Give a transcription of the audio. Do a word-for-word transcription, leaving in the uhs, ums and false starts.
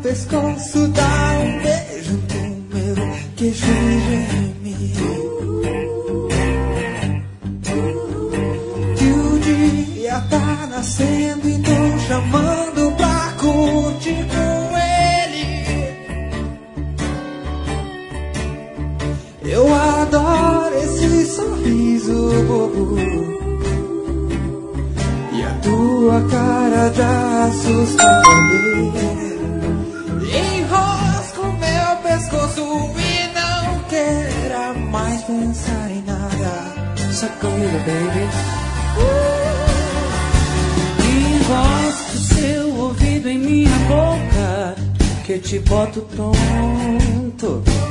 pescoço, dá um beijo no meu queixo e geme. Que o dia tá nascendo e tô chamando pra curtir com ele. Eu adoro esse sorriso bobo e a tua cara já assusta também. Enrosco meu pescoço e não queira mais pensar em nada. Só comigo, baby. Enrosco seu ouvido em minha boca, que eu te boto pronto.